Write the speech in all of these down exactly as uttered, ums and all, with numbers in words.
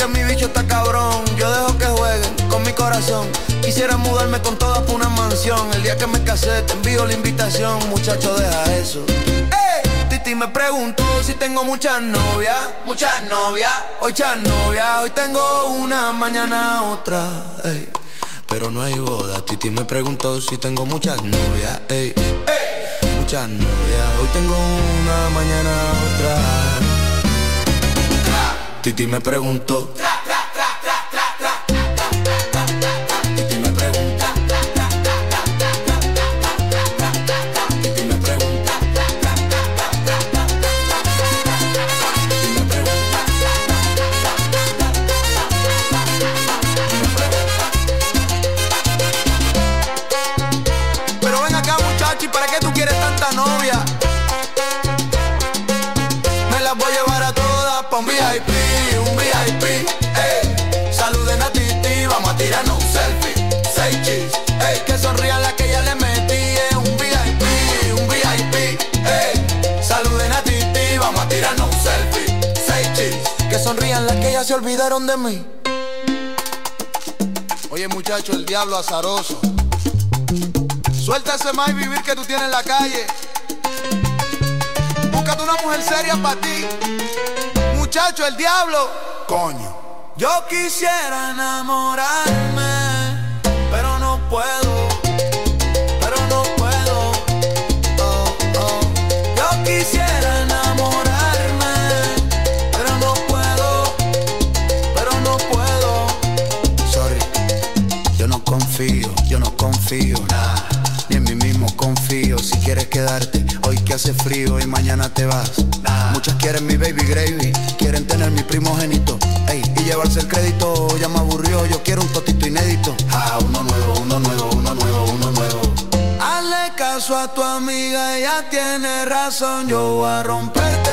que mi bicho está cabrón. Yo dejo que jueguen con mi corazón. Quisiera mudarme con todas por una mansión. El día que me casé te envío la invitación. Muchacho, deja eso. ¡Ey! Titi me preguntó si tengo muchas novias. Muchas novias. Hoy muchas novias. Hoy tengo una, mañana otra. Ey. Pero no hay boda. Titi me preguntó si tengo muchas novias. Ey. Ey. Muchas novias. Hoy tengo una, mañana otra. Titi me preguntó. ¿Para qué tú quieres tanta novia? Me las voy a llevar a todas pa' un V I P, un V I P, ey. Saluden a Titi, vamos a tirarnos un selfie. Seis chis, ey. Que sonrían las que ya le metí, es un V I P, un V I P, ey. Saluden a Titi, vamos a tirarnos un selfie. Seis chis, que sonrían las que ya se olvidaron de mí. Oye muchacho, el diablo azaroso. Suelta ese más y vivir que tú tienes en la calle. Búscate una mujer seria para ti. Muchacho, el diablo. Coño. Yo quisiera enamorarme, pero no puedo. Pero no puedo. Oh, oh. Yo quisiera enamorarme, pero no puedo. Pero no puedo. Sorry. Yo no confío, yo no confío. Nah. Ni en mí mismo confío. Si quieres quedarte, hoy que hace frío y mañana te vas. Nah. Muchas quieren mi baby gravy, quieren tener mi primogénito, ey, y llevarse el crédito. Ya me aburrió, yo quiero un totito inédito. Ah, uno nuevo, uno nuevo, uno nuevo, uno nuevo. Hazle caso a tu amiga, ella tiene razón. Yo voy a romperte.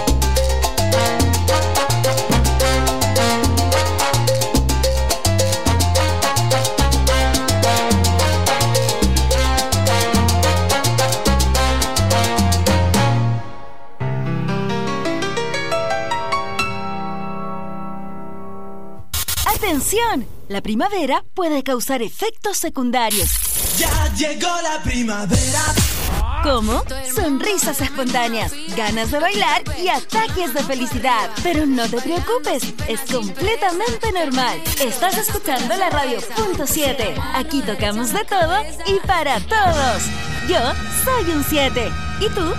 ¡Atención! La primavera puede causar efectos secundarios. ¡Ya llegó la primavera! ¿Cómo? Sonrisas espontáneas, ganas de bailar y ataques de felicidad. Pero no te preocupes, es completamente normal. Estás escuchando la radio punto siete. Aquí tocamos de todo y para todos. Yo soy un siete. ¿Y tú?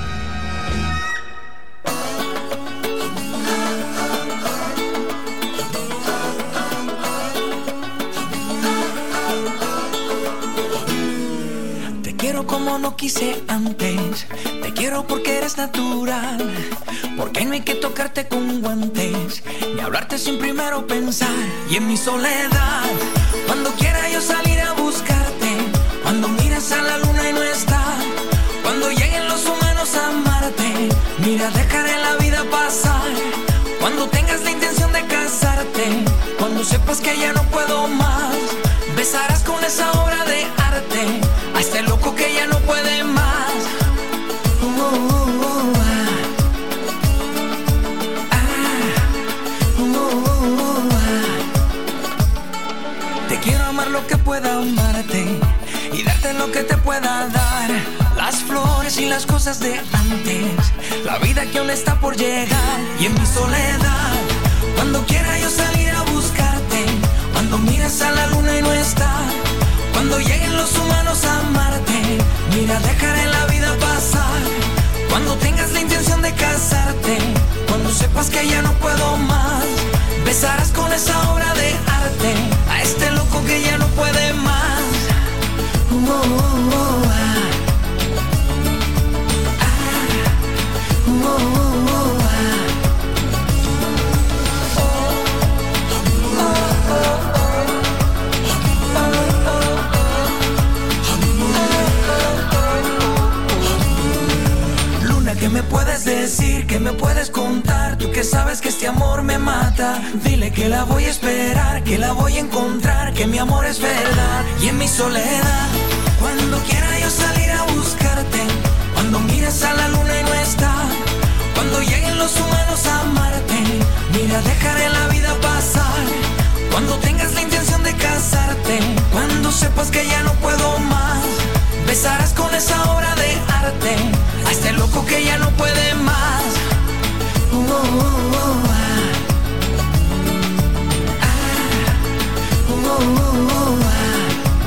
Quiero como no quise antes. Te quiero porque eres natural. Porque no hay que tocarte con guantes, ni hablarte sin primero pensar. Y en mi soledad, cuando quiera yo salir a buscarte, cuando miras a la luna y no está, cuando lleguen los humanos a amarte, mira, dejaré la vida pasar. Cuando tengas la intención de casarte, cuando sepas que ya no puedo más, besarás con esa obra de arte a este loco que ya no puede más. Uh, uh, uh, ah. Ah. Uh, uh, ah. Te quiero amar lo que pueda amarte y darte lo que te pueda dar. Las flores y las cosas de antes, la vida que aún está por llegar. Y en mi soledad, cuando quiera yo salir a buscarte, cuando miras a la luna y no está, cuando lleguen los humanos a amarte, mira, dejaré la vida pasar. Cuando tengas la intención de casarte, cuando sepas que ya no puedo más, besarás con esa obra de arte a este loco que ya no puede más. Uh, uh, uh, ah. Ah. Uh, uh, uh, ah. ¿Qué me puedes decir? ¿Qué me puedes contar? Tú que sabes que este amor me mata. Dile que la voy a esperar, que la voy a encontrar, que mi amor es verdad. Y en mi soledad, cuando quiera yo salir a buscarte, cuando mires a la luna y no está, cuando lleguen los humanos a amarte, mira, dejaré la vida pasar. Cuando tengas la intención de casarte, cuando sepas que ya no puedo más, besarás con esa obra de arte a este loco que ya no puede más. Uh, uh, uh, uh, ah. Ah. Uh, uh, uh, ah.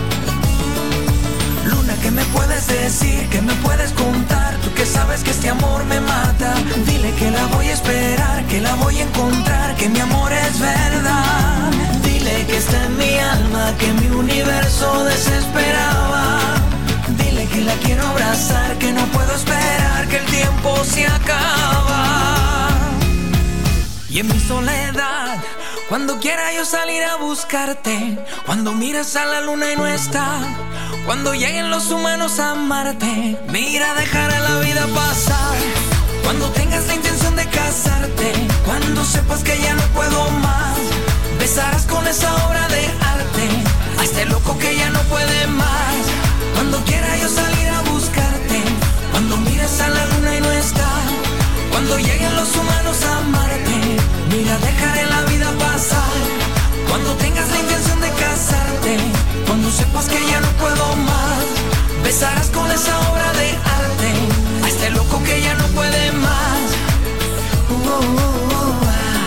Luna, ¿qué me puedes decir? ¿Qué me puedes contar? Tú que sabes que este amor me mata. Dile que la voy a esperar, que la voy a encontrar, que mi amor es verdad. Dile que está en mi alma, que mi universo desesperaba. Dile que la quiero abrazar, que no puedo esperar, que el tiempo se acaba. Y en mi soledad, cuando quiera yo salir a buscarte, cuando miras a la luna y no está, cuando lleguen los humanos a amarte, mira, dejar a la vida pasar. Cuando tengas la intención de casarte, cuando sepas que ya no puedo más, besarás con esa obra de arte a este loco que ya no puede más. Cuando quiera yo salir a buscarte, cuando mires a la luna y no está, cuando lleguen los humanos a amarte, mira, dejaré la vida pasar. Cuando tengas la intención de casarte, cuando sepas que ya no puedo más, besarás con esa obra de arte a este loco que ya no puede más. Uh, uh, uh, uh, ah.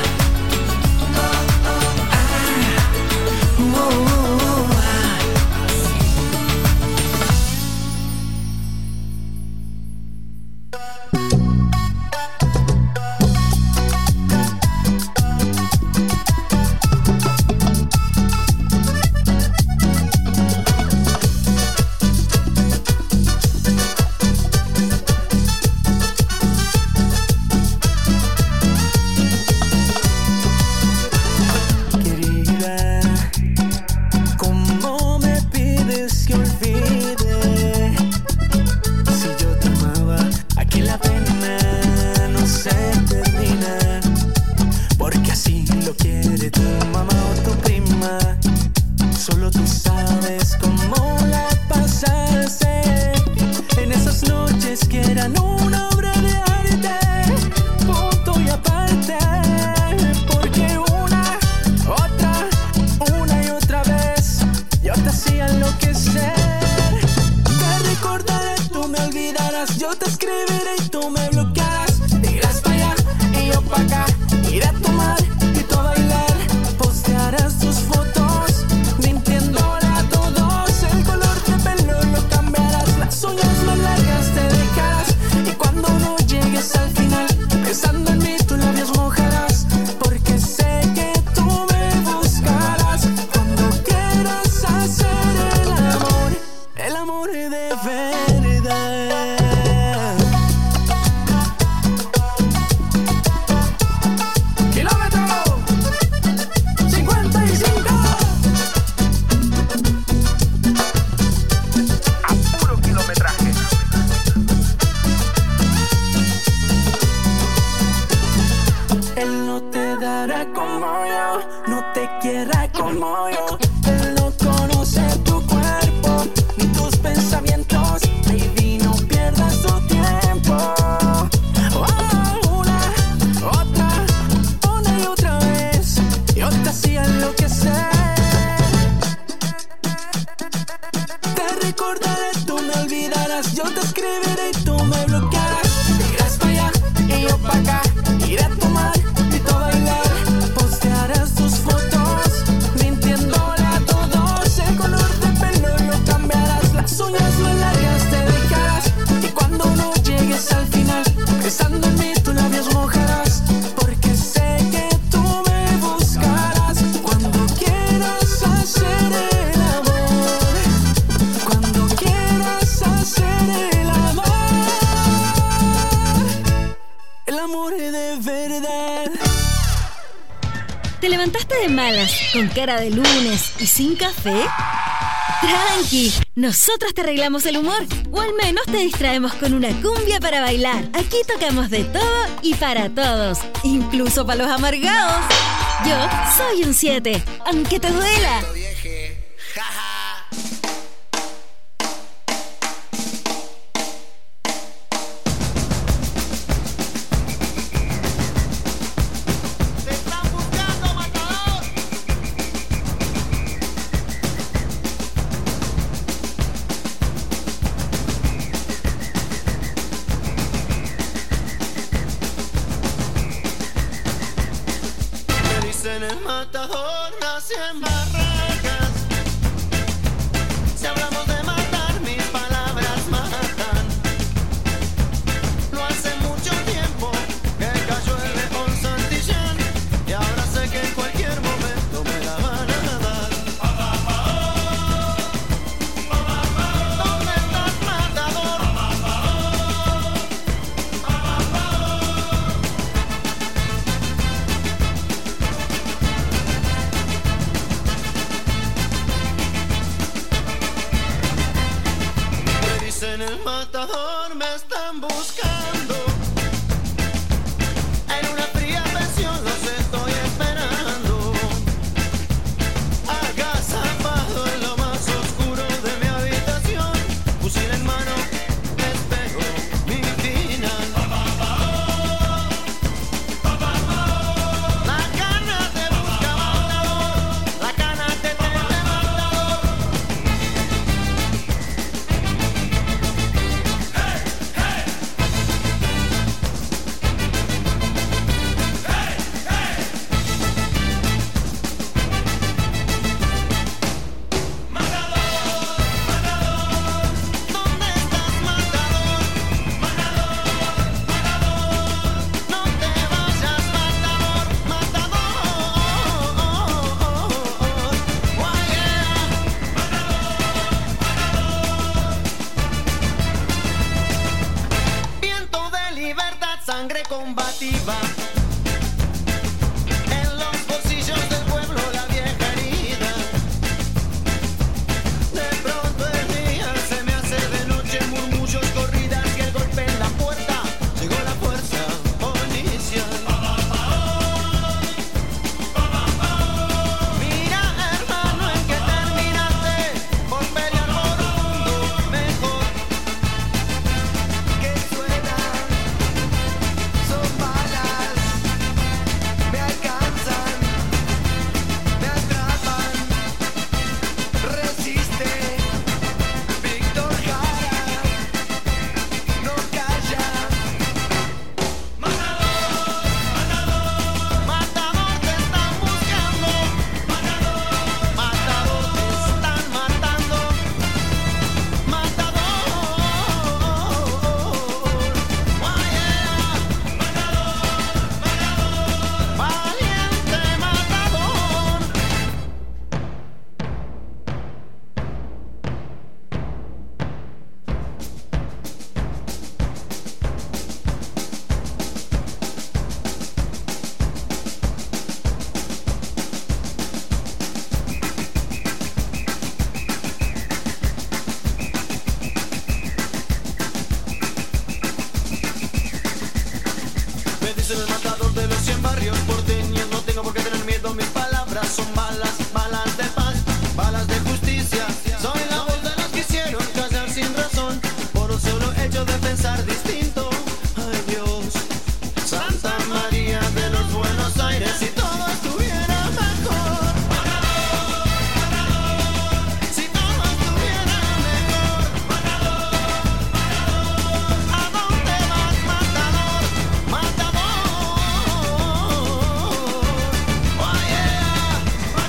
Ah. Uh, uh, uh, ah. ¿Te levantaste de malas, con cara de lunes y sin café? Tranqui, nosotros te arreglamos el humor, o al menos te distraemos con una cumbia para bailar. Aquí tocamos de todo y para todos, incluso para los amargados. Yo soy un siete, aunque te duela. matador nace en Barracas. Si hablamos de matar, mis palabras matan. No hace mucho tiempo que cayó el león Santillán, y ahora sé que en cualquier momento me la van a dar. ¿Dónde estás, matador? Me dicen el matador, me están buscando. En una fría pensión los estoy esperando. Agazapado en lo más oscuro de mi habitación, fusil en mano, espero mi final. La cana te busca, matador. La cana te tiene, matador. ¿Dónde estás, matador? No te vayas, matador, matador. Guayea. Viento de libertad, sangre combativa. En los bolsillos del pueblo la vieja herida. De pronto el día se me hace de noche, murmullos, corridas y el golpe en la puerta. Llegó la fuerza policial. Mira, hermano, en que terminaste por pelear por un mundo mejor. Que suena, son balas, me alcanzan, me atrapan. Resiste, Víctor Jara, no calla. Matador, matador, te están buscando. Matador, te están matando. Matador, guayea. Valiente matador. Me dicen el matador de los cien barrios porteños. No tengo por qué tener miedo, mis palabras son balas, balas de paz, balas de justicia. Soy la voz de los que hicieron callar sin razón, por un solo hecho de pensar distinto. Ay Dios, Santa María de los Buenos Aires, si todo estuviera mejor. Si todo estuviera mejor. ¿A dónde vas, matador? Matador. Guayea.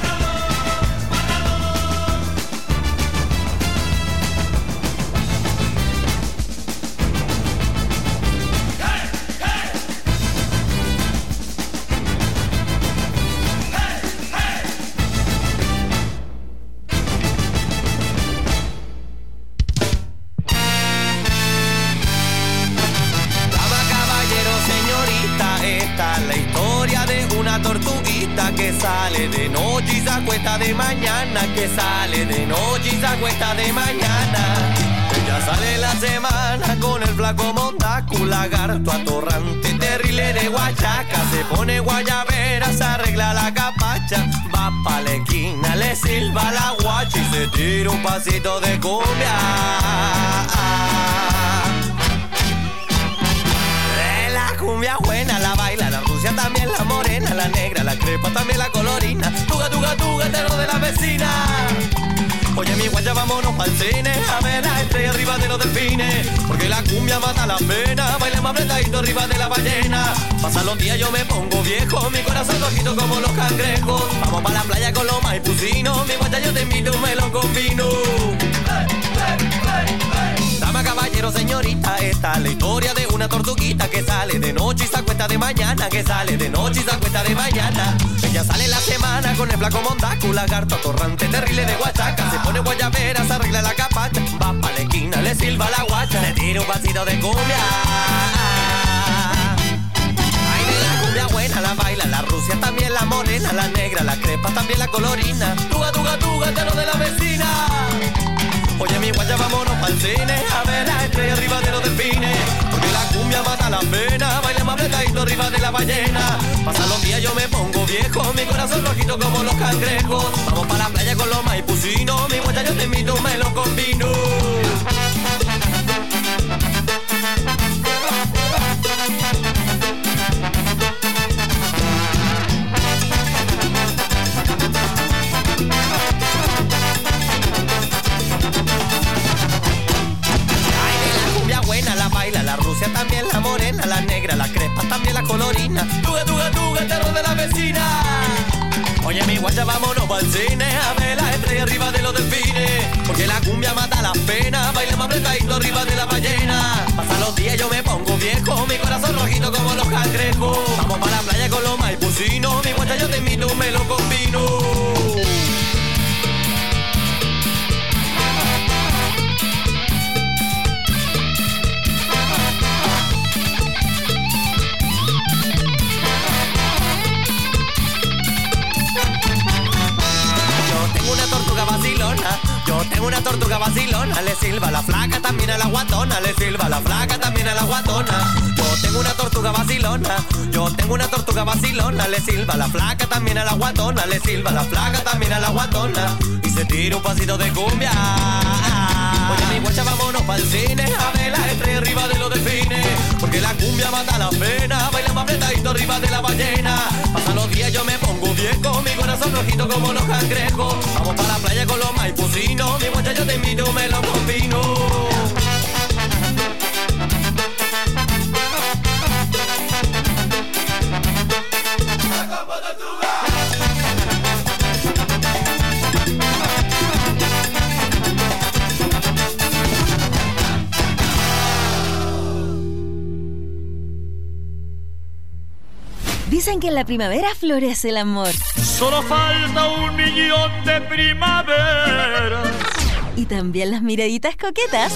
Dama, caballero, señorita, esta es la historia de una tortuguita que sale de noche y se acuesta de mañana, que sale de noche y se acuesta de mañana. Ella sale la semana con el flaco mondaco, lagarto atorrante, terrible de guachaca. Se pone guayabera, se arregla la capacha, va pa' la esquina, le silba la guacha y se tira un pasito de cumbia. Eh, La cumbia buena la baila, la rusia también, la morena, la negra, la crepa también, la colorina. Tuga, tuga, tuga, terror de la vecina. Oye, mi guaya, vámonos pa' pa'l cine a ver la estrella arriba de los delfines. Porque la cumbia mata la pena, bailemos apretadito arriba de la ballena. Pasan los días yo me pongo viejo, mi corazón rojito como los cangrejos. Vamos pa' la playa con los maipucinos, mi guacha yo te invito un melón con vino. Dama, caballero, señorita, esta es la historia de una tortuguita que sale de noche y se acuesta de mañana, que sale de noche y se acuesta de mañana. Ella sale en la semana con el flaco mondaco, lagarto atorrante, terrible de guachaca. Se pone guayabera, se arregla la capacha, va pa' la esquina, le silba la guacha, le tira un pasito de cumbia. Ay, de la cumbia buena la baila la Rusia, también la morena, la negra, la crepa, también la colorina. Tuga, tuga, tuga, te lo de la vecina. Oye, mi guacha, vámonos pa'l cine a ver la estrella arriba de los delfines. Porque la cumbia mata la pena, bailemos apretadito arriba de la ballena. Pasan los días yo me pongo viejo, mi corazón rojito como los cangrejos. Vamos pa' la playa con los maipucinos, mi guacha yo te invito un melón con vino. La Rusia, también la morena, la negra, la crepa, también la colorina. Tuga, tuga, tuga, el terror de la vecina. Oye, mi guacha, vámonos pa'l cine a ver la estrella arriba de los delfines. Porque la cumbia mata la pena, bailemos apretadito arriba de la ballena. Pasan los días yo me pongo viejo, mi corazón rojito como los cangrejos. Vamos pa' la playa con los maipucinos, mi guacha yo te invito un melón con vino. Yo tengo una tortuga vacilona, le silba la flaca también a la guatona, le silba la flaca también a la guatona. Yo tengo una tortuga vacilona, yo tengo una tortuga vacilona, le silba la flaca también a la guatona, le silba la flaca también a la guatona. Y se tira un pasito de cumbia. Oye, mi guacha, vámonos pa'l cine a ver la estrella arriba de los delfines. Porque la cumbia mata la pena, bailamos apretadito arriba de la ballena. Pasan los días yo me pongo viejo, mi corazón rojito como los cangrejos. Vamos pa' la playa con los maipucinos, mi guacha yo te invito un melón con vino. Dicen que en la primavera florece el amor. Solo falta un millón de primavera. Y también las miraditas coquetas.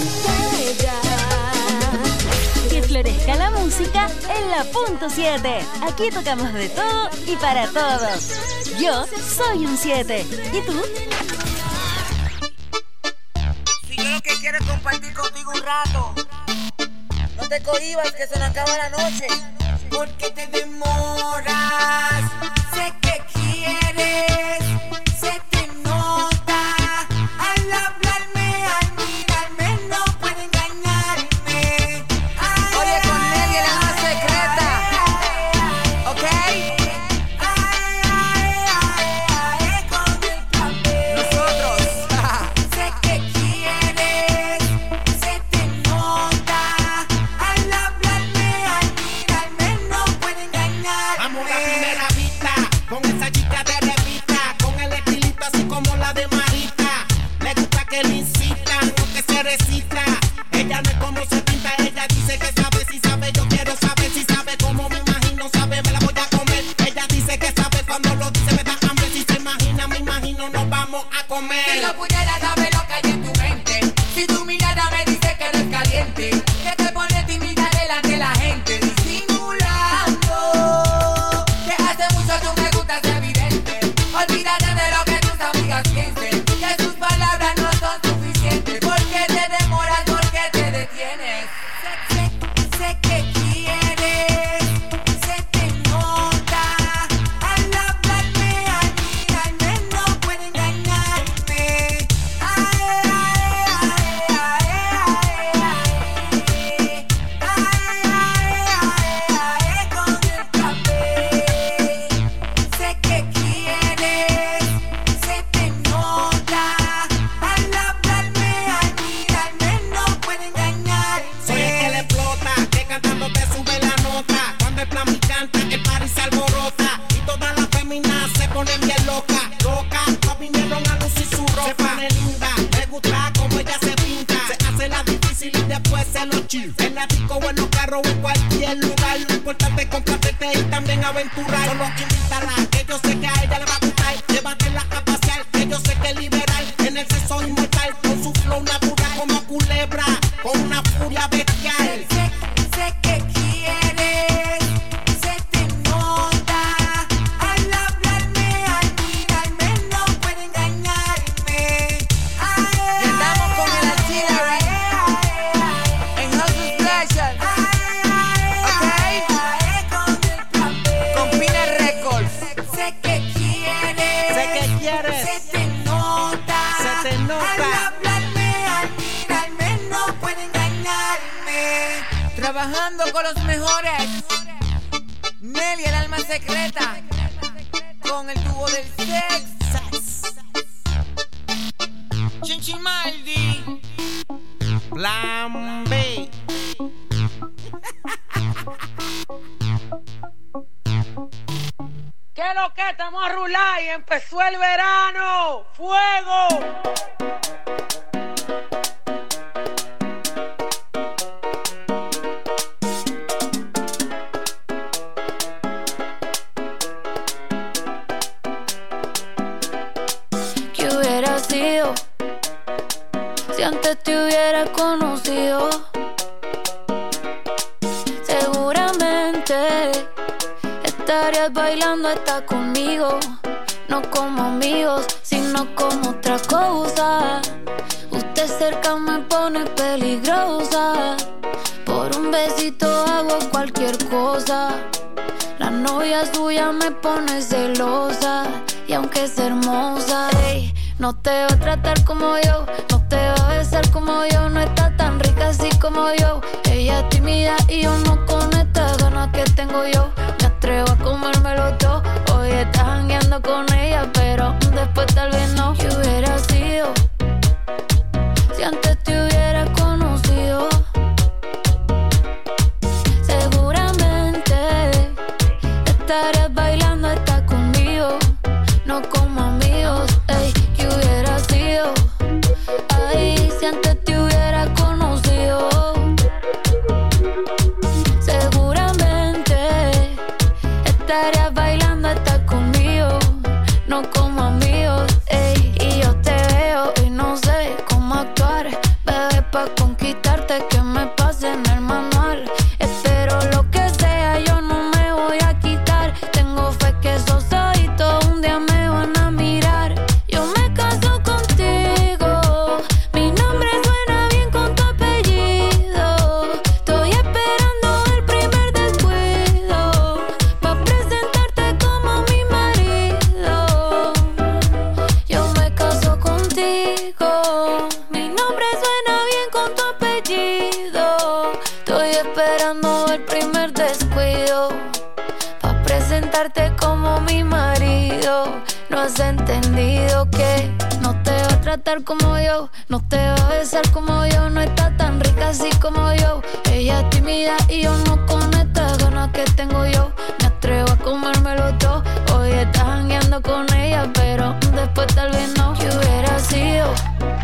Que florezca la música en la punto siete. Aquí tocamos de todo y para todos. Yo soy un siete. ¿Y tú? Si yo lo que quiero es compartir contigo un rato. No te cohibas que se nos acaba la noche. ¿Por qué te demoras? Sé que quieres, sé que nota. Al hablarme, al mirarme, no puede engañarme. Ay, oye, con Nelly la más secreta, ¿ok? Ay, ay, ay, ay, con el papel. Nosotros. Sé que quieres, sé que nota. Al hablarme, al mirarme, no puede engañarme. Vamos a la primera vista, con esa chica de revista, con el estilito así como la de Marita. Le gusta que le incitan, no que se recita. Ella no es como se pinta, ella dice que sabe, si sabe, yo quiero saber si sabe cómo me imagino, sabe, me la voy a comer. Ella dice que sabe, cuando lo dice me da hambre, si se imagina, me imagino, nos vamos a comer. Si yo pudiera saber lo que hay en tu mente, si tu mirada me dice que eres caliente, que te pone tímida delante de la gente, disimulando, que hace mucho tú me gustas evidente. aventurar. Solo invitarla, que yo sé que a ella le va a gustar. Llévatela a pasear, que yo sé que es liberal. En el sexo inmortal, con su flow natural. Como culebra, con una furia bestial. Sé, sé que quieres, se te nota. Al hablarme, al mirarme, no puede engañarme. Y andamos con el artillery en Hustle Special. Ok, con Pina Records. Sé que quieres, Sé que quieres, se te nota. se te Al nota. hablarme, al mirarme, no puede engañarme. Trabajando con los mejores. Nelly, el alma secreta. Con el tubo del sex. Chinchimaldi. Plan B. ¿Qué es lo que estamos a rular y empezó el verano? ¡Fuego! ¿Qué hubiera sido si antes te hubiera conocido? Seguramente estarías bailando hasta conmigo, no como amigos, sino como otra cosa. Usted cerca me pone peligrosa, por un besito hago cualquier cosa. La novia suya me pone celosa, y aunque es hermosa, ey, no te va a tratar como yo, no te va a besar como yo, no está tan rica así como yo. Ella es tímida y yo no con estas ganas que tengo yo. Me atrevo a comérmelo todo, hoy estás jangueando con ella, pero después tal vez no. ¿Qué hubiera sido si antes te hubiera conocido? Seguramente estarías bailando hasta conmigo, no como amigos, ey. ¿Qué hubiera sido? Ay, si antes te hubiera conocido. Seguramente estarías bailando hasta conmigo, no como amigos, ey. Y yo te veo y no sé cómo actuar, bebé, pa' conquistarte que me pase en el manual. Espero lo que sea, yo no me voy a quitar. Tengo fe que esos ojitos un día me van a mirar. Yo me caso contigo, mi nombre suena bien con tu apellido. Estoy esperando el primer descuido pa' presentarte como mi marido. Yo me caso contigo, mi nombre suena bien con tu apellido. Estoy esperando el primer descuido pa' presentarte como mi marido. No has entendido que no te va a tratar como yo, no te va a besar como yo, no está tan rica así como yo. Ella es tímida y yo no con estas ganas que tengo yo. Me atrevo a comérmelo todo, hoy estás jangueando con ella, pero después tal vez no. ¿Qué hubiera sido?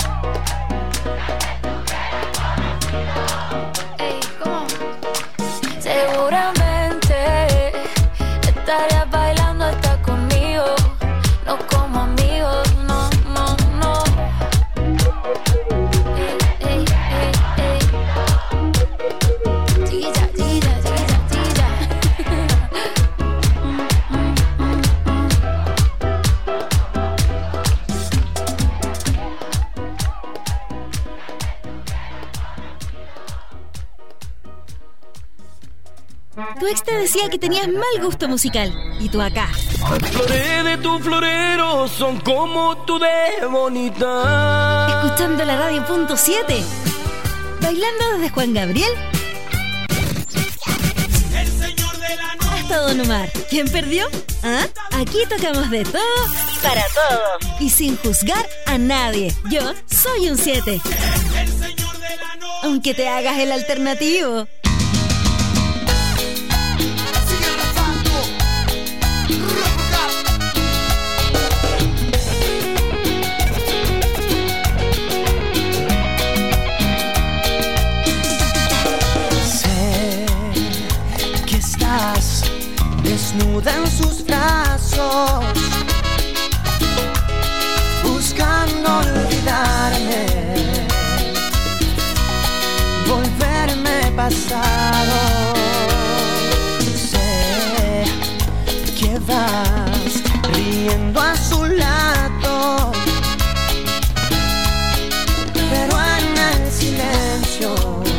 Ey, ¿cómo? Seguramente estarías bailando hasta conmigo, no como amigos, no, no, no. Ey, ey, ey, ey. Tira, tira, tira, tira. Mm, mm, mm, mm. Tu ex te decía que tenías mal gusto musical. Y tú acá, Las flores de tu florero son como tú de bonita. escuchando la radio punto siete. Bailando desde Juan Gabriel hasta Don Omar. ¿Quién perdió? ¿Ah? Aquí tocamos de todo para todos. Y sin juzgar a nadie. Yo soy un siete. Aunque te hagas el alternativo. Desnuda sus brazos, buscando olvidarme, volverme pasado. Sé que vas riendo a su lado, pero en el silencio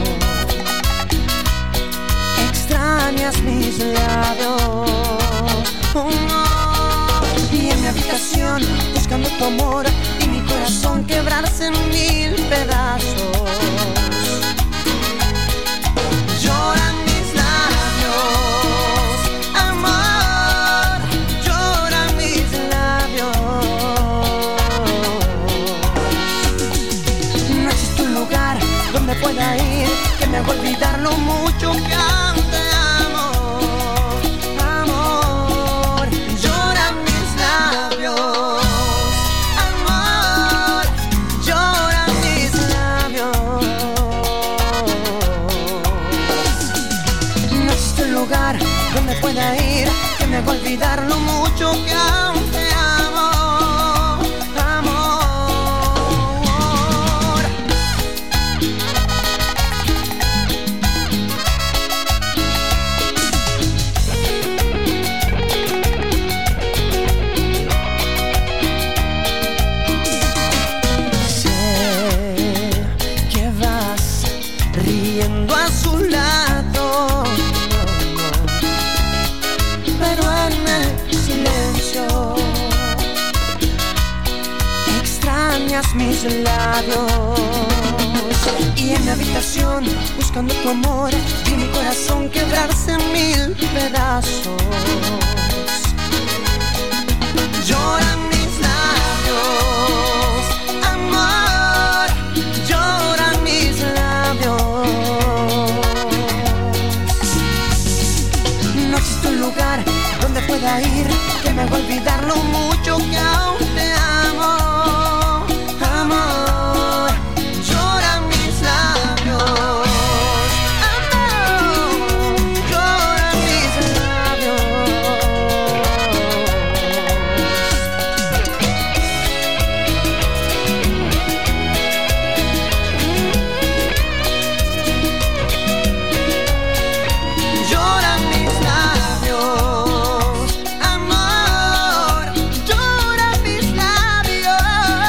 extrañas mis labios. Oh, no. Y en mi habitación buscando tu amor y mi corazón quebrarse en mil pedazos. Lloran mis labios, amor, lloran mis labios. No existe un lugar donde pueda ir que me haga olvidar lo mucho que aún te amo. Amor, lloran mis labios, amor, lloran mis labios. No existe un lugar donde pueda ir que me haga olvidar lo mucho que aún te amo. Amor. Riendo a su lado, pero en el silencio extrañas mis labios. Y en mi habitación buscando tu amor y mi corazón quebrarse en mil pedazos. Lloran mis labios, amor, lloran mis labios. No existe un lugar donde pueda ir que me haga olvidar lo mucho que aún te amo. Amor, lloran mis labios, amor, lloran mis labios. Lloran mis labios, amor, lloran mis labios.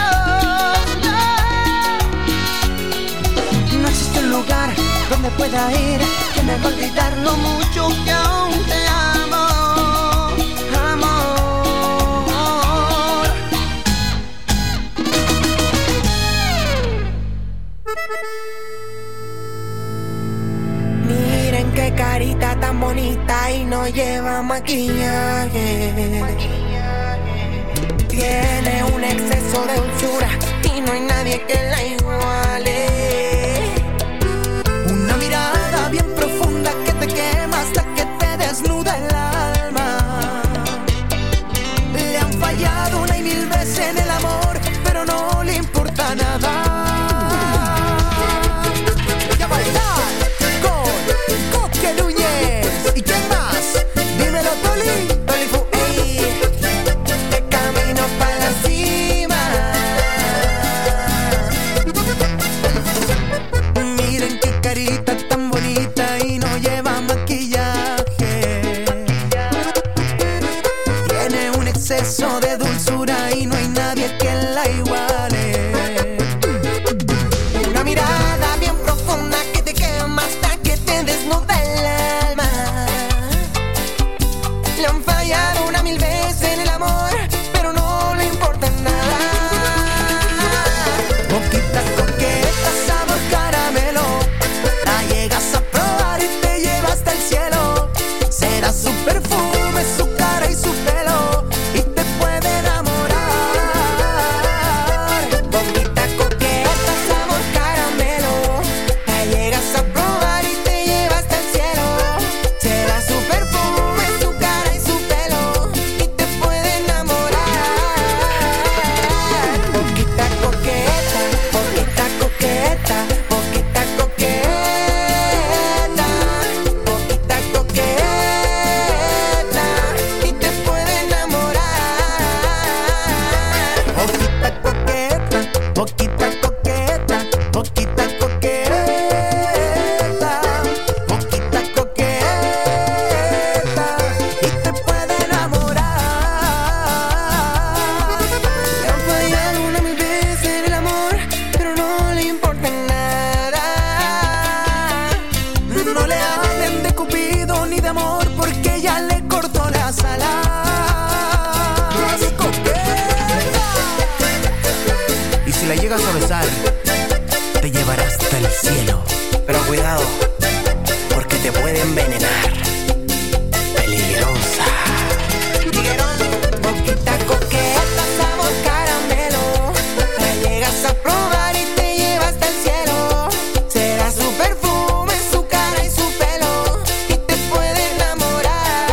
No existe un lugar donde pueda ir que me haga olvidar lo mucho que aún te amo. Amor. Miren qué carita tan bonita y no lleva maquillaje. Tiene un exceso de dulzura y no hay nadie que la iguale. Una mirada bien profunda que te quema hasta que te desnuda el alma. Le han fallado una y mil veces en el amor, pero no le importa nada. Voy a bailar con Coque Núñez. ¿Y quién más? Dímelo, Toli. Toli Fu, ey. De camino para la cima. Miren qué carita tan bonita y no lleva maquillaje. Tiene un exceso de dulzura y no hay nadie que la iguale. Una mirada bien profunda que te quema hasta que te desnuda el alma. Le han fallado una mil veces en el amor, pero no le importa nada. Boquita coqueta, sabor caramelo, la llegas a probar y te lleva hasta el cielo. Será su perfume, su cara y su pelo, y te puede enamorar. cuidado, porque te puede envenenar. Peligrosa. Boquita coqueta, sabor caramelo. La llegas a probar y te llevas hasta el cielo. Será su perfume, su cara y su pelo, y te puede enamorar.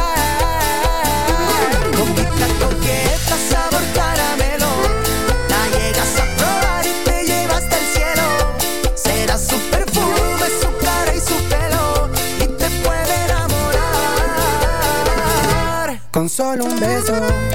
Boquita coqueta, sabor caramelo. La llegas a probar y te llevas hasta el cielo. Será su perfume, su cara y su pelo, y te puede enamorar con solo un beso.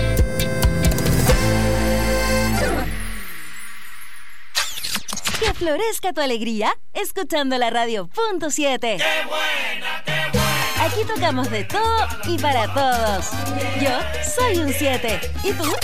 Que florezca tu alegría escuchando la radio punto siete. ¡Qué buena, qué buena! Aquí tocamos de todo y para todos. Yo soy un siete. ¿Y tú?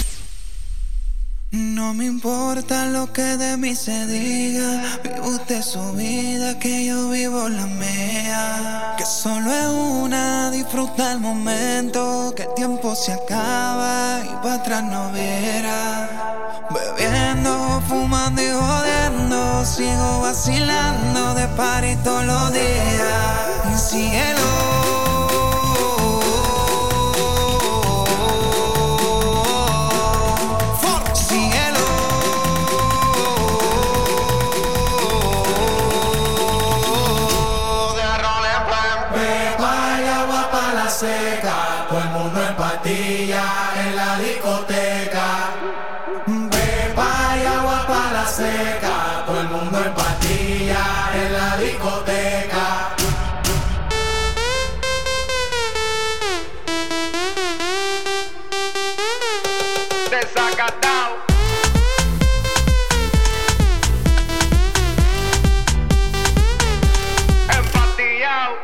No me importa lo que de mí se diga, vive usted su vida, que yo vivo la mía. Que solo es una, disfruta el momento, que el tiempo se acaba y para atrás no verá. Bebiendo, fumando y jodiendo, sigo vacilando de party todos los días. Y cielo, seca, todo el mundo en patilla en la discoteca. Pepa y agua para la seca, todo el mundo en patilla en la discoteca. Desacatao. Empatillao.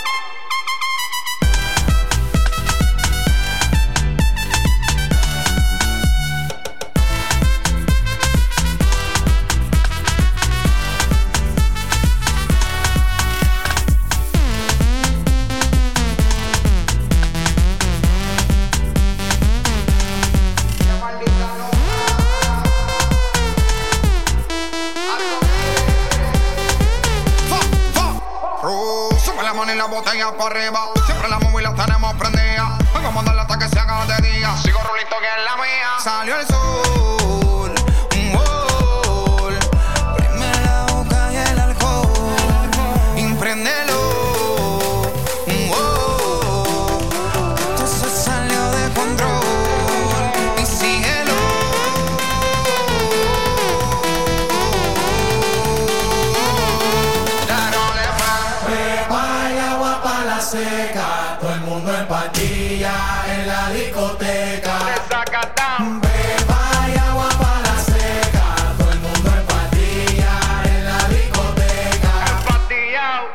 Y la botella para arriba, siempre la móvil la tenemos prendida. Vengo a mandarla hasta que se haga de día. Sigo rulito que es la mía. Salió el sol, un gol. Prime la boca y el alcohol. Impréndelo, un gol. Esto se salió de control. Y síguelo. Seca, todo el mundo en patilla en la discoteca. Beba y agua para la seca, todo el mundo en patilla en la discoteca. Empatillao.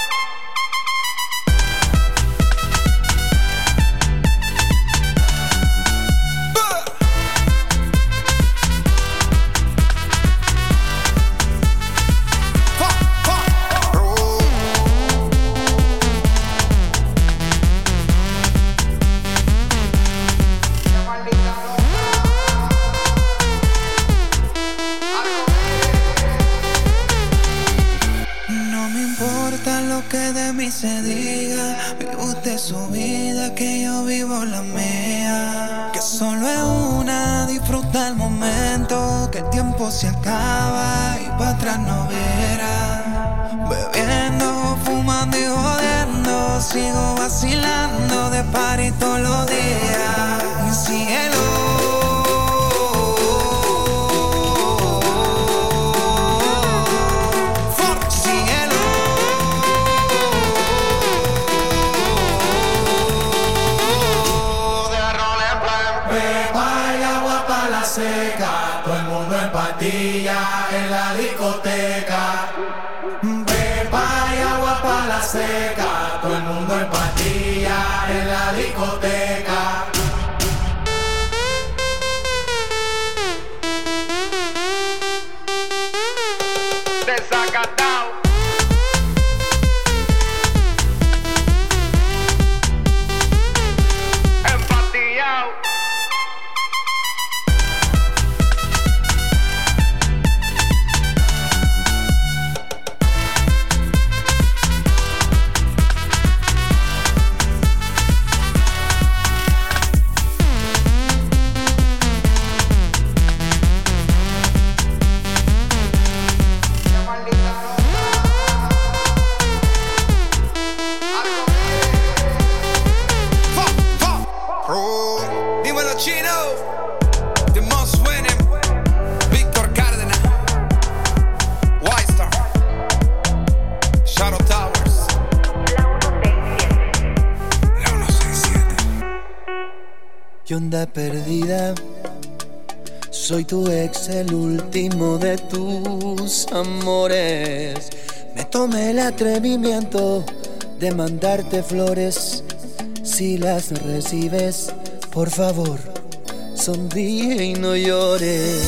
Que de mí se diga, vive usted su vida, que yo vivo la mía. Que solo es una, disfruta el momento, que el tiempo se acaba y para atrás no verá. Bebiendo, fumando y jodiendo, sigo vacilando de party todos los días. Y cielo, seca, todo el mundo en patilla en la discoteca. Pepa y agua para la seca, todo el mundo en patilla en la discoteca. Desacatao. Empatillao. Chino, the most winning, Víctor Cárdenas, White Star, Shadow Towers, la uno seis siete. ¿Qué onda perdida? Soy tu ex, el último de tus amores. Me tomé el atrevimiento de mandarte flores. Si las recibes, por favor, sonríe y no llores.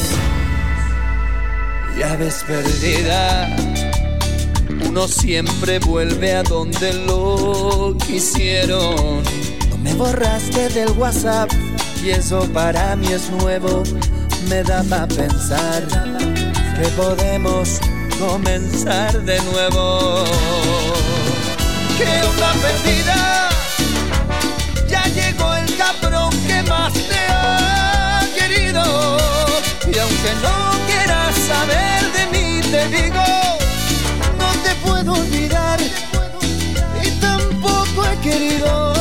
Ya ves perdida, uno siempre vuelve a donde lo quisieron. No me borraste del WhatsApp y eso para mí es nuevo. Me da pa' pensar que podemos comenzar de nuevo. ¿Qué onda perdida? Ya llegó el cabrón que más te ha querido. Y aunque no quieras saber de mí, te digo, no te puedo olvidar y tampoco he querido.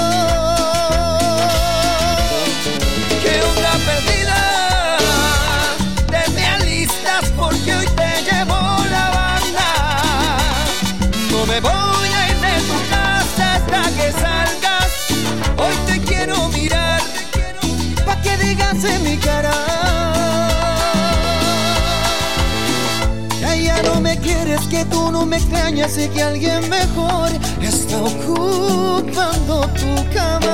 ¿Qué onda perdida? Te me alistas porque hoy te llevo la banda. No me voy a ir de tu casa hasta que salgas. Hoy te quiero mirar, pa' que digas en mi cara. Ya, ya no me quieres, que tú no me extrañas y que alguien mejor está ocupando tu cama.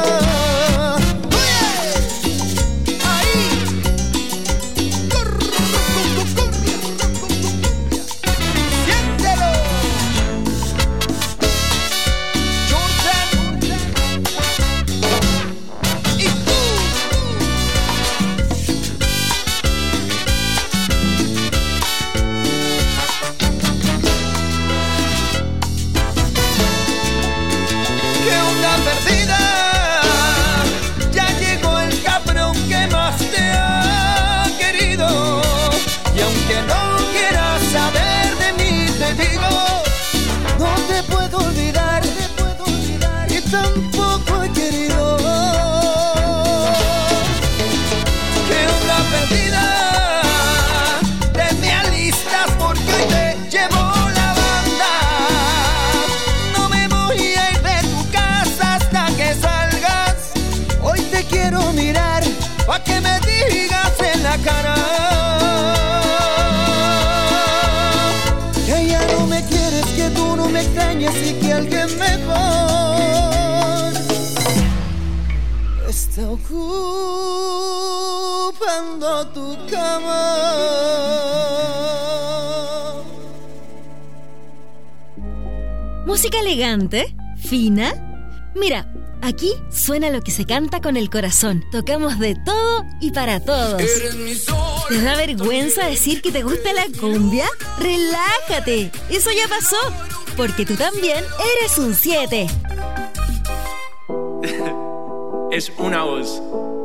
Tampoco he querido. ¿Qué onda perdida? Te me alistas porque hoy te llevo la banda. No me voy a ir de tu casa hasta que salgas. Hoy te quiero mirar, pa' que me digas en la cara. Que ya no me quieres, que tú no me extrañas y que alguien mejor está ocupando tu cama. Música elegante, fina. Mira, aquí suena lo que se canta con el corazón. Tocamos de todo y para todos. ¿Te da vergüenza decir que te gusta la cumbia? Relájate, eso ya pasó, porque tú también eres un siete. Es una voz.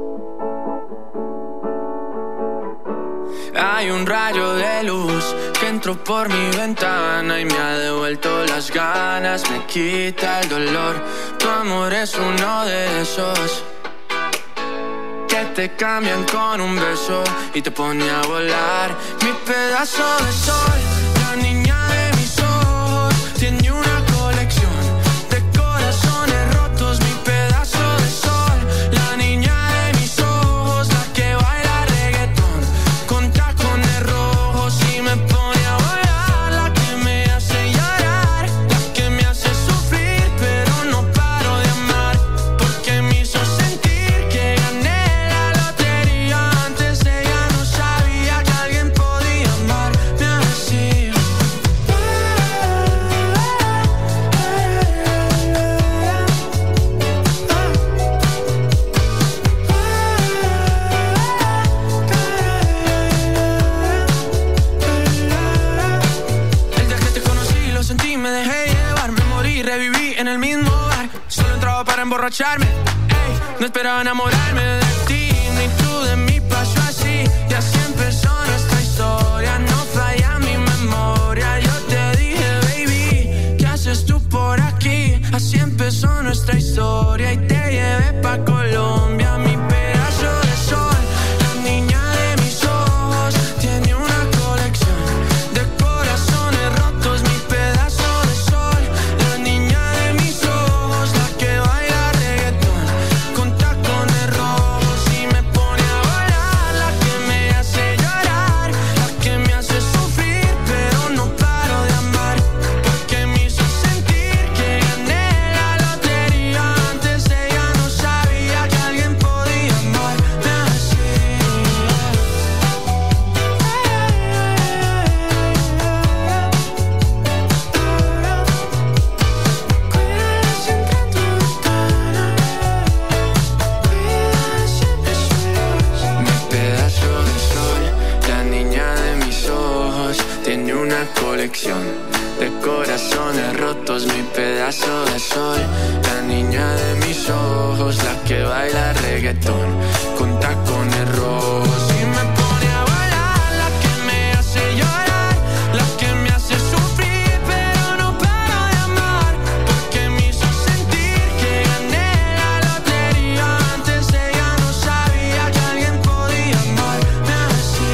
Hay un rayo de luz que entró por mi ventana y me ha devuelto las ganas, me quita el dolor. Tu amor es uno de esos que te cambian con un beso y te pone a volar. Mi pedazo de sol, la niña de mis ojos, tiene una colección de corazones rotos. Mi pedazo de sol, la niña de mis ojos, la que baila reggaetón con tacones rojos y me pone a volar. La que me hace llorar, la que me hace sufrir, pero no paro de amar, porque me hizo sentir que gané la lotería. Antes ella no sabía que alguien podía amarme así. El día que te conocí lo sentí, me dejé llevar, me morí, reviví en el mismo bar. Solo entraba para emborracharme, ey, no esperaba enamorarme de ti, ni tú de mí. Pasó así y así empezó nuestra historia. No falla mi memoria. Yo te dije, baby, ¿qué haces tú por aquí? Así empezó nuestra historia y te llevé pa' Colombia. Mi pedazo de sol, colección de corazones rotos, mi pedazo de sol. La niña de mis ojos, la que baila reggaetón con tacones rojos. Y me pone a bailar, la que me hace llorar, la que me hace sufrir, pero no paro de amar, porque me hizo sentir que gané la lotería. Antes ella no sabía que alguien podía amarme así.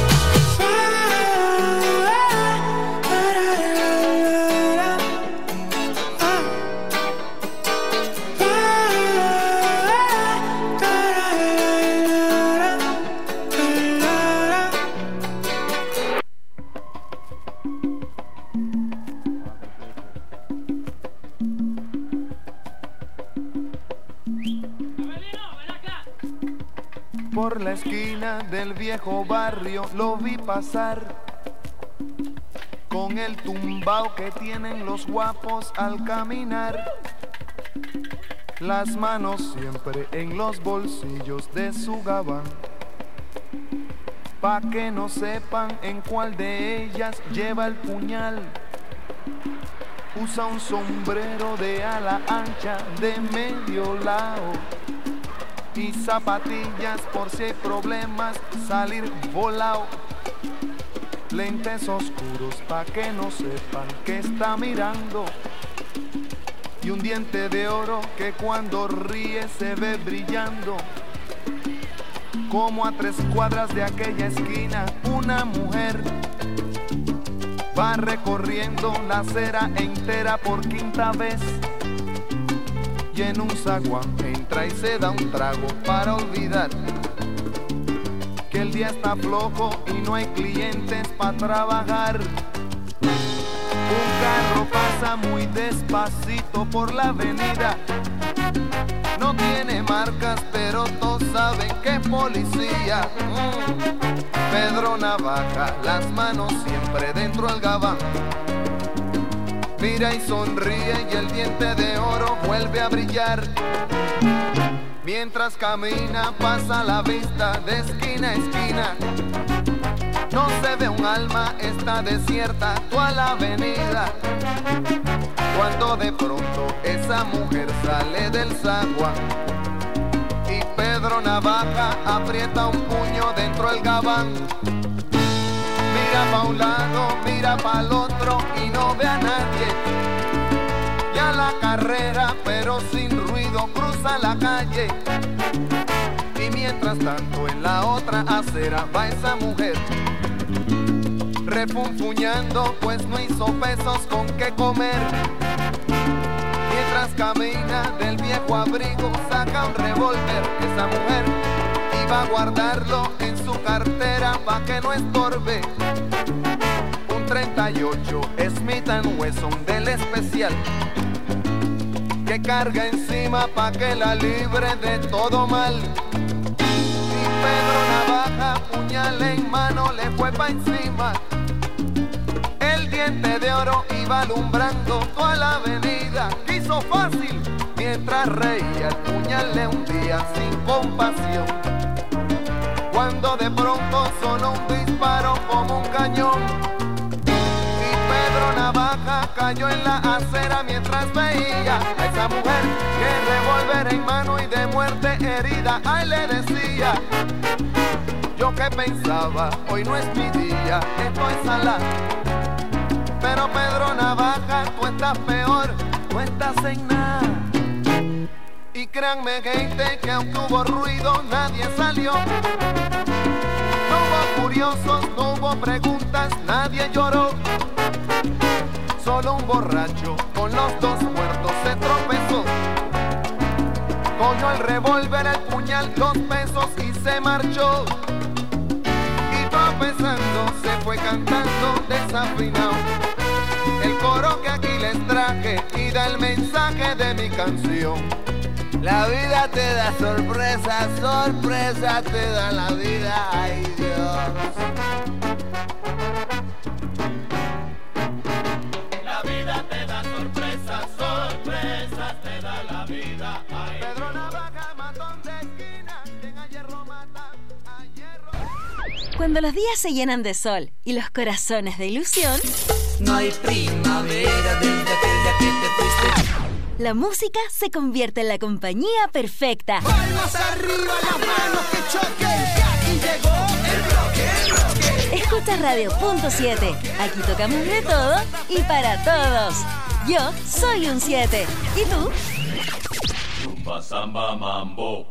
Por la esquina del viejo barrio lo vi pasar, con el tumbao que tienen los guapos al caminar, las manos siempre en los bolsillos de su gabán, pa' que no sepan en cuál de ellas lleva el puñal. Usa un sombrero de ala ancha de medio lado y zapatillas por si hay problemas salir volado. Lentes oscuros pa' que no sepan que está mirando, y un diente de oro que cuando ríe se ve brillando. Como a tres cuadras de aquella esquina una mujer va recorriendo la acera entera por quinta vez, y en un zaguán entra y se da un trago para olvidar que el día está flojo y no hay clientes para trabajar. Un carro pasa muy despacito por la avenida, no tiene marcas pero todos saben que es policía. mm. Pedro Navaja, las manos siempre dentro del gabán, mira y sonríe y el diente de oro vuelve a brillar. Mientras camina pasa la vista de esquina a esquina, no se ve un alma, está desierta toda la avenida. Cuando de pronto esa mujer sale del zaguán y Pedro Navaja aprieta un puño dentro del gabán. Mira pa' un lado, mira pa' el otro y no ve a nadie. Ya la carrera, pero sin ruido, cruza la calle. Y mientras tanto en la otra acera va esa mujer, refunfuñando pues no hizo pesos con qué comer. Mientras camina del viejo abrigo saca un revólver. Esa mujer iba a guardarlo en su cartera pa' que no estorbe. Un treinta y ocho Smith and Wesson del especial, que carga encima pa' que la libre de todo mal. Y Pedro Navaja, puñal en mano, le fue pa' encima. El diente de oro iba alumbrando toda la avenida. Quiso fácil, mientras reía el puñal le hundía sin compasión. Cuando de pronto sonó un disparo como un cañón, y Pedro Navaja cayó en la acera mientras veía a esa mujer que revólver en mano y de muerte herida. Ay, le decía, yo que pensaba, hoy no es mi día, estoy salada. Pero Pedro Navaja, tú estás peor, tú estás en nada. Y créanme gente que aunque hubo ruido nadie salió. No hubo curiosos, no hubo preguntas, nadie lloró. Solo un borracho con los dos muertos se tropezó. Cogió el revólver, el puñal, dos pesos y se marchó. Y tropezando se fue cantando desafinado el coro que aquí les traje y da el mensaje de mi canción. La vida te da sorpresa, sorpresa te da la vida, ay Dios. La vida te da sorpresa, sorpresa te da la vida, ay Dios. Pedro Navaja, matón de esquina, quien a hierro mata, a hierro. Cuando los días se llenan de sol y los corazones de ilusión, No hay primavera desde aquel día que te fuiste. La música se convierte en la compañía perfecta. Palmas arriba, las manos que choquen, que aquí llegó el bloque, el bloque. Escucha Radio Punto siete. Aquí tocamos de todo y para todos. Yo soy un siete. ¿Y tú? Rumba, samba, mambo.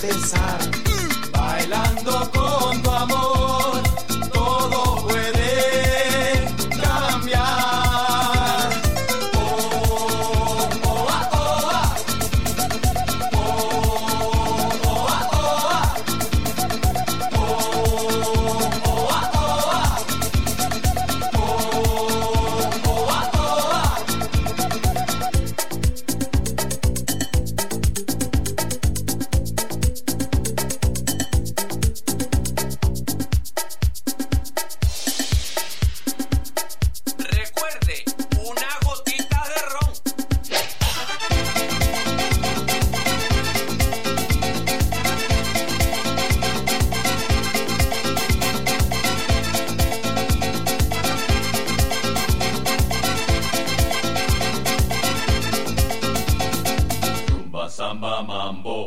empezar. Bailando con tu amor, todo puede cambiar. Oh, oh, ah, oh, ah. Oh, oh, ah, oh, ah. Oh, oh, ah, oh, ah. Oh, oh, ah, oh, ah. Recuerde, una gotita de ron. Rumba, samba, mambo.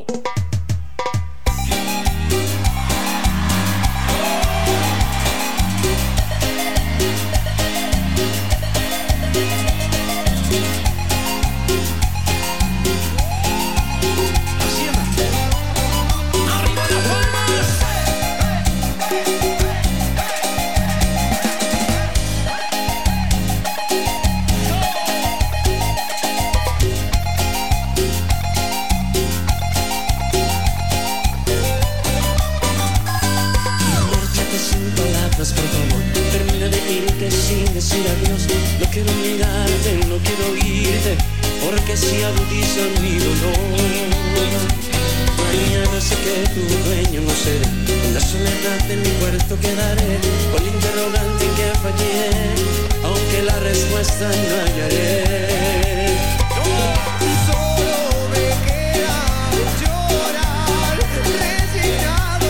Márchate sin palabras, por favor. Termina de irte sin decir adiós. No quiero mirarte, no quiero oírte, porque si agudiza mi dolor. Mañana sé que tu dueño no seré. En la soledad de mi cuarto quedaré, con la interrogante en que fallé, aunque la respuesta no hallaré. Solo me queda llorar, resignado.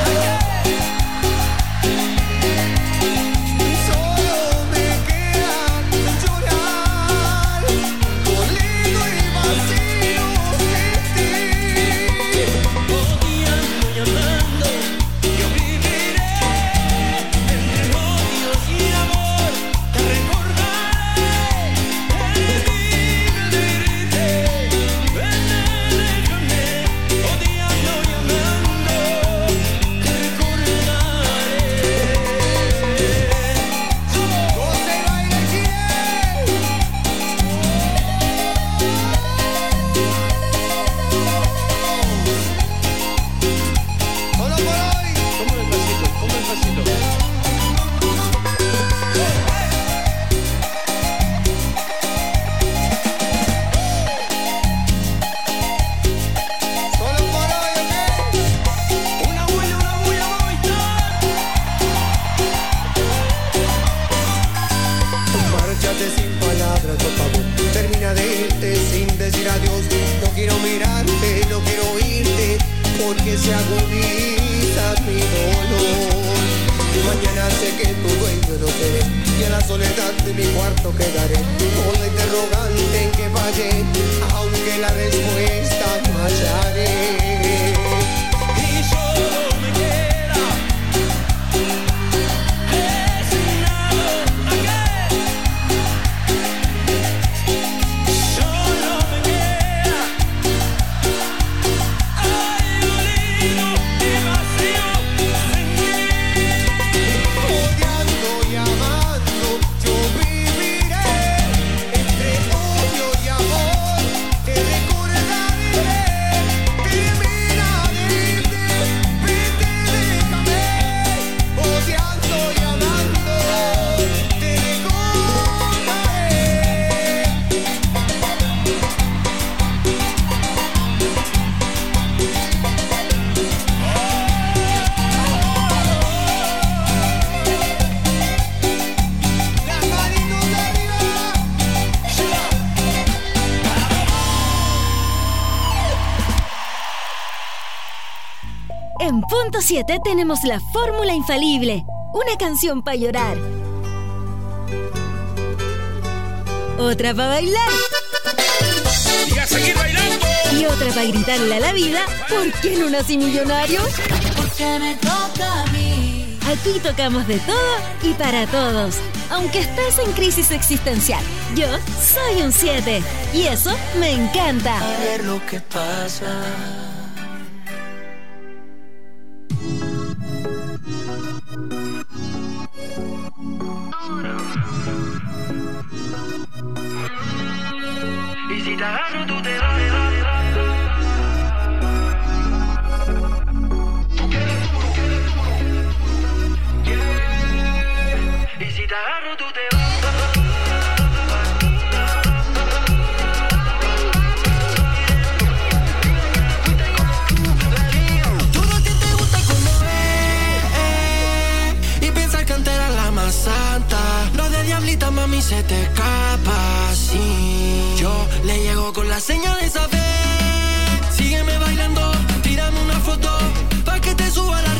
Solo me queda llorar, dolido y vacío sin ti. Odiando y amando, yo viviré entre odios y amor. Te recordaré, el día de irte, déjame. Odiando y amando, te recordaré. José Baile Chile. Solo por hoy. ¿Cómo el pasito? ¿Cómo el pasito? Solo por hoy, ¿ok? Una bulla, una bulla, Márchate sin palabras, por favor. Termina de irte sin decir adiós. No quiero mirarte, no quiero oírte, porque se agudiza mi dolor. Mañana sé que tu dueño no seré, y en la soledad de mi cuarto quedaré, con la interrogante en que fallé, aunque la respuesta no hallaré. y solo me queda resignado a que solo me queda ay, dolido y vacío sin ti. Odiando y amando, yo viviré entre odio y amor. Te recordaré, termina de irte, vete, déjame. Odiando y amando, te recordaré. Las manitos arriba. En punto siete tenemos la fórmula infalible. Una canción para llorar. Otra para bailar. Y a seguir bailando. Y otra para gritarle a la vida. ¿Por qué no nací millonario? Porque me toca a mí. Aquí tocamos de todo y para todos. Aunque estés en crisis existencial, yo soy un siete. Y eso me encanta. A ver lo que pasa. te agarro, tú te vas. Todo a ti te gusta como es y piensas que antes era la más santa. Lo de diablita, mami, se te escapa, sí. Yo le llego con la señal de saber. Sígueme bailando, tírame una foto pa' que te suba la